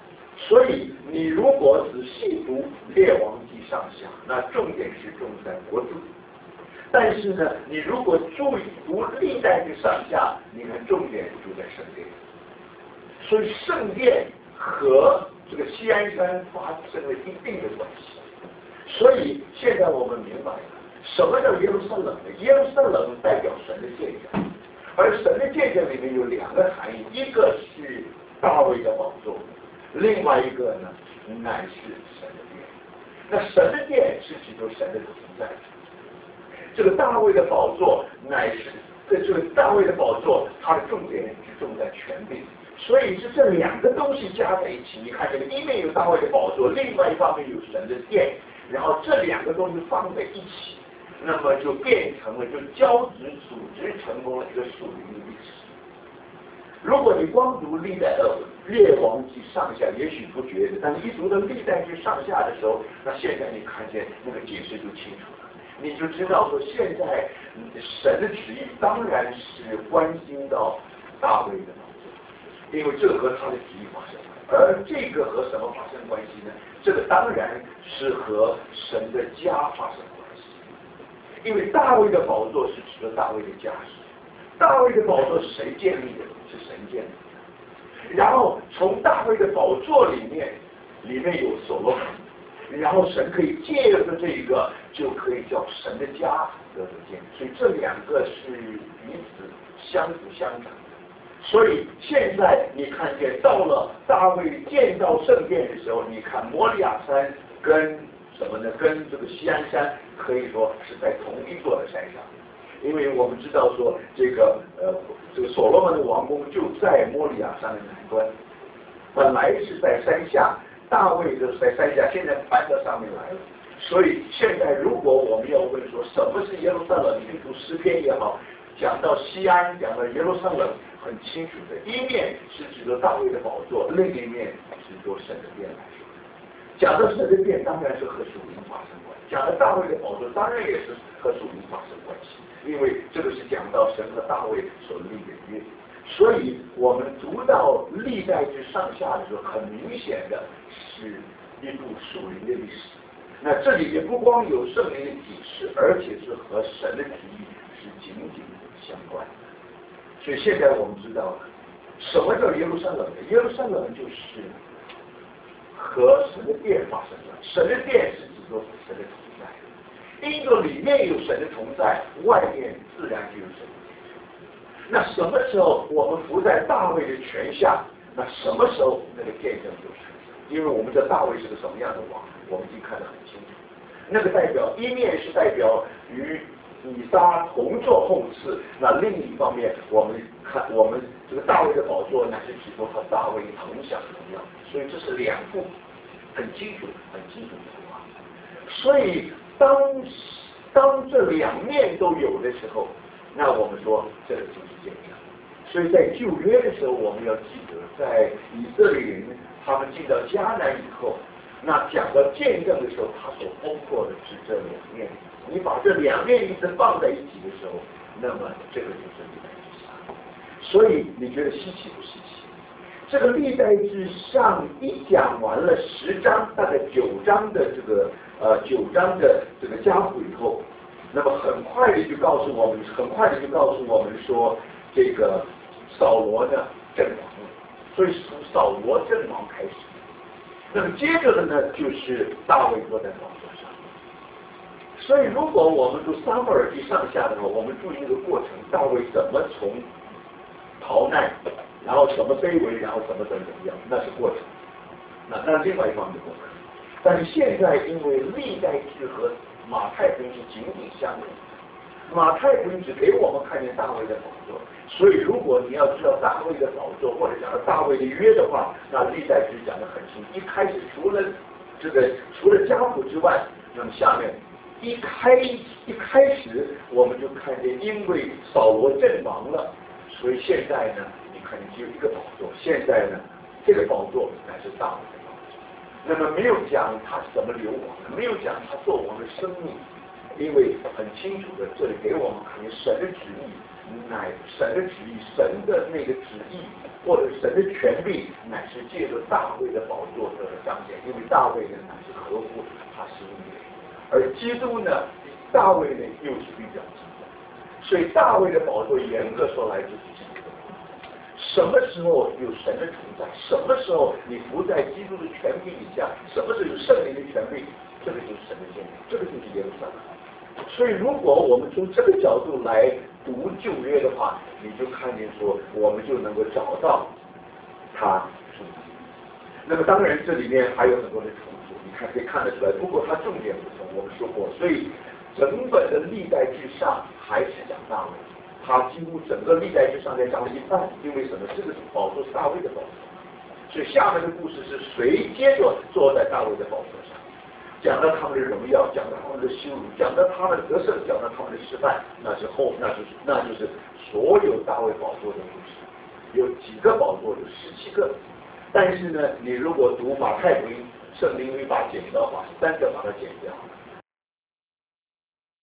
所以你如果仔细读列王记上下，那重点是重在国度。但是呢，你如果注意读历代志上下，你看重点就在圣殿。所以圣殿和这个锡安山发生了一定的关系。所以现在我们明白了，什么叫耶路撒冷呢？耶路撒冷代表神的见证，而神的见证里面有两个含义，一个是大卫的宝座，另外一个呢乃是神的殿。那神的殿是指着神的同在。这个大卫的宝座乃是这个大卫的宝座，它的重点是重在权柄。所以是这两个东西加在一起，你看这个一面有大卫的宝座，另外一方面有神的殿，然后这两个东西放在一起，那么就变成了就交织组织成功了一个属灵的历史。如果你光读历代的列王记上下，也许不觉得，但是一读到历代志上下的时候，那现在你看见那个解释就清楚了，你就知道说现在神的旨意当然是关心到大卫的。因为这和他的旨意发生，而这个和什么发生关系呢？这个当然是和神的家发生关系。因为大卫的宝座是指着大卫的家世，大卫的宝座是谁建立的？是神建立的。然后从大卫的宝座里面有所罗门，然后神可以借着这个就可以叫神的家得到建立，所以这两个是彼此相辅相成。所以现在你看见到了大卫建造圣殿的时候，你看摩利亚山跟什么呢？跟这个锡安山可以说是在同一座的山上，因为我们知道说这个所罗门的王宫就在摩利亚山的南端，本来是在山下，大卫就是在山下，现在搬到上面来了。所以现在如果我们要问说什么是耶路撒冷，你读诗篇也好，讲到锡安，讲到耶路撒冷，很清楚的，一面是指着大卫的宝座，另一面是指着神的殿来说。讲到神的殿，当然是和属灵发生关系；讲到大卫的宝座，当然也是和属灵发生关系，因为这个是讲到神和大卫所立的约。所以我们读到历代志上下的时候，很明显的是一部属灵的历史。那这里面不光有圣灵的启示，而且是和神的旨意是紧紧相关的。所以现在我们知道了什么叫耶路撒冷呢？耶路撒冷就是和神的殿发生了，神的殿是指着神的同在，因着里面有神的同在，外面自然就有神的殿。那什么时候我们伏在大卫的权下，那什么时候那个见证就出现？因为我们的大卫是个什么样的王，我们已经看得很清楚。那个代表一面是代表与以撒同坐后嗣，那另一方面我们看我们这个大卫的宝座乃是指着和大卫同享荣耀，所以这是两幅很清楚的图画。所以当这两面都有的时候，那我们说这个就是见证。所以在旧约的时候，我们要记得，在以色列人他们进到迦南以后，那讲到见证的时候，他所包括的是这两面。你把这两面一直放在一起的时候，那么这个就是历代志上。所以你觉得稀奇不稀奇？这个历代志上一讲完了10章，大概9章的9章的这个家谱以后，那么很快的就告诉我们说，这个扫罗呢阵亡了，所以从扫罗阵亡开始。那么接着的呢，就是大卫坐在宝座上。所以如果我们读撒母耳记上下的话，我们注意这个过程，大卫怎么从逃难，然后怎么卑微，然后怎么样，那是过程。那另外一方面的过程。但是现在因为历代志和马太福音是紧紧相连，马太福音只给我们看见大卫的宝座，所以如果你要知道大卫的宝座或者讲到大卫的约的话，那历代志讲得很清楚。一开始除了家谱之外，那么下面一开始我们就看见，因为扫罗阵亡了，所以现在呢，你看见只有一个宝座。现在呢，这个宝座乃是大卫的宝座。那么没有讲他怎么流亡的，没有讲他做王的生命，因为很清楚的，这里给我们看见神的旨意乃神的旨意，神的那个旨意或者神的权柄，乃是借着大卫的宝座得彰显。因为大卫呢乃是合乎他心意的，而基督呢，大卫呢又是预表基督，所以大卫的宝座严格说来就是基督的宝座。什么时候有神的存在？什么时候你不在基督的权柄以下？什么时候有圣灵的权柄？这个就是神的建立，这个就是耶路撒冷。所以，如果我们从这个角度来读旧约的话，你就看见说，我们就能够找到它重点。那么，当然这里面还有很多的重复，你看可以看得出来。不过它重点不同，我们说过，所以整本的历代志上还是讲大卫，他几乎整个历代志上才讲了一半，因为什么？这个宝座是大卫的宝座，所以下面的故事是谁接着坐在大卫的宝座上？讲到他们的荣耀，讲到他们的羞辱，讲到他们的得胜，讲到他们的失败，那就是所有大卫宝座的故事。有几个宝座？有17个。但是呢，你如果读马太福音，圣灵会把它剪掉的话，3个把它剪掉，